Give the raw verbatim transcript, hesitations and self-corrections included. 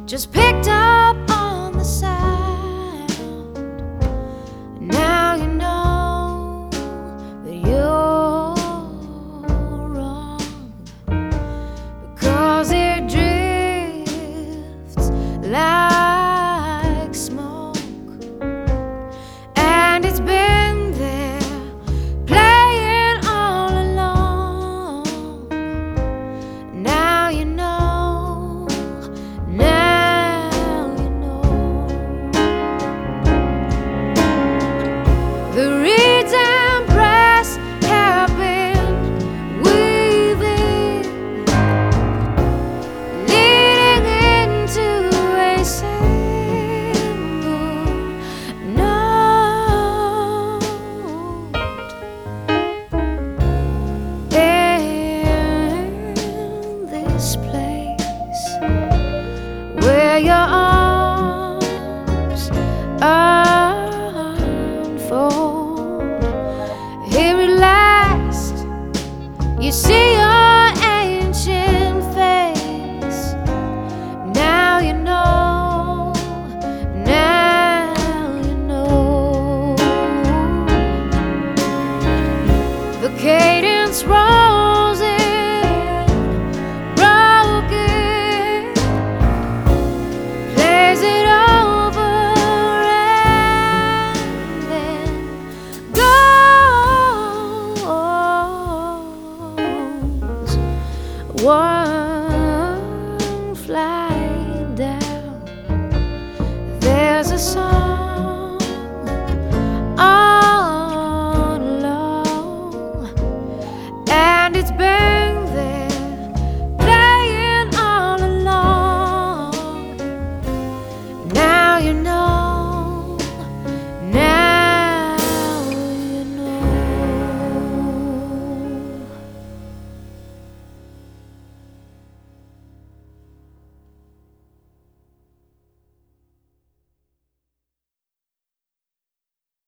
just picked up on the sound. Now you know that you're wrong, because it drifts like smoke, and it's been there playing all along. Now you know. The reeds and brass have been weaving, leading into a single note. In this place where your arms unfold, here at last you see your ancient face. Now you know, now you know. The cadence rolls in broken, plays it over and then goes. One flight down, there's a song